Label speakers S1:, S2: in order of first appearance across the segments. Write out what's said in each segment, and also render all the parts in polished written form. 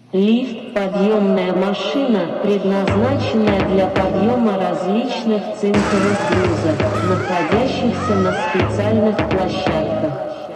S1: Лифт – подъемная машина, предназначенная для подъема различных цинковых грузов, находящихся на специальных площадках.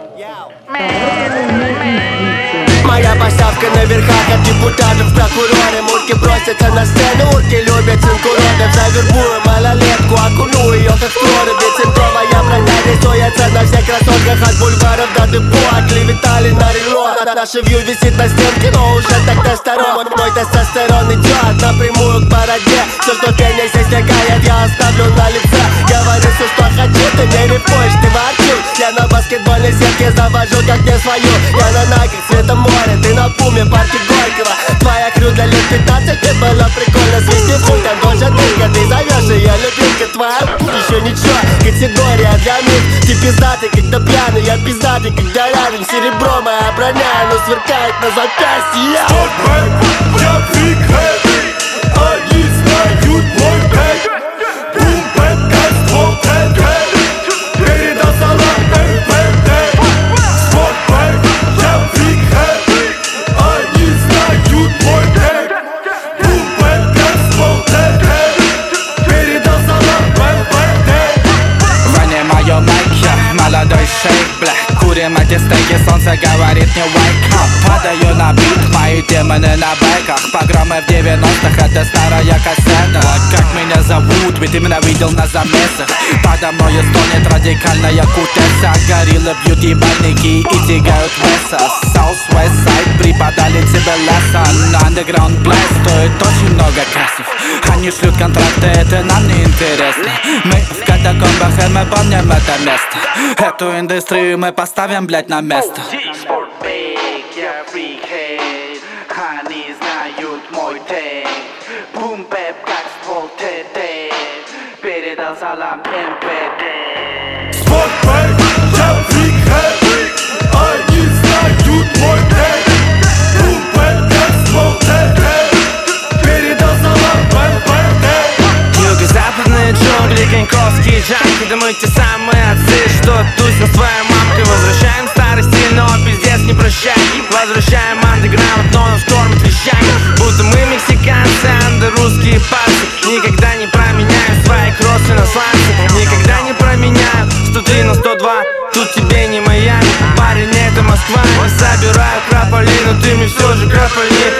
S2: Моя поставка на верхах от депутатов, прокуроры. Мурки бросятся на сцену, урки любят цинкуродов. Завербую малолетку, окуну ее как в проруби. Центровая броня рисуется на всех красотках. От бульваров до депо, оклеветали на рело. Наше вью висит на стенке, но уже так тестостерон. Мой тестостерон идет напрямую к бороде. Все, что пенись истекает, я оставлю на лице. Говорю все, что хочу, ты не рифуешь, ты ворчун. Я на баскетбольной сетке завожу, как не свою. Я на нагах цвета моря, ты на пуме, парке Горького. Твоя крю для лет 15, тебе было прикольно. Свисти путь, там тоже тырка, ты зовешь ее любимка. Твоя еще ничего, категория для них. Ты пиздатый, когда пьяный, я пиздатый, когда рядом. Серебро моя броня, но сверкает на запястье.
S3: Я фрик хэви, они знают мой бэк. Бум-бэк, как ствол ТНТ, передал салам МВД. Спортбэк, я фрик хэви, они знают мой бэк. Бум-бэк, как ствол ТНТ, передал салам МВД.
S4: Вынимаю майки, молодой шейк, бля. Курим эти стейки, солнце говорит не wake up. Падаю на бит, мои демоны на бэках. Погромы в 90-х, это старая кассета. Как меня зовут, ведь именно видел на замесах. Подо мною стонет радикальная кутеса. Гориллы бьют ебальники и тягают веса. Southwest Side преподали тебе lesson. Underground Blast стоит очень много кассов. Они шлют контракты, это нам не интересно. Мы в катакомбах и мы помним это место. Эту индустрию мы поставим, блять, на место.
S5: Спортбэк, я фрик-хейт, они знают мой тейк. Бум-бэп, как ствол ТТ, передал салам МВД.
S3: Спортбэк, я фрик хэви, они знают мой бэк. Бум-бэп, как ствол ТТ, передал салам МВД.
S6: Юго-западные джунгли, коньковские джанки. Да мы те самые отцы, что тусим с твоей мамкой. Возвращаем старый стиль, но пиздец не прощай. Возвращаем андеграунд, но он штормит вещами. Будто мы мексиканцы, андорусские пальцы. Никогда не променяем свои кроссы на сланцы. Никогда не променяю 103 на 102. Тут тебе не Майами, парень, это Москва. Я собираю крополи, но ты мне все же кропали.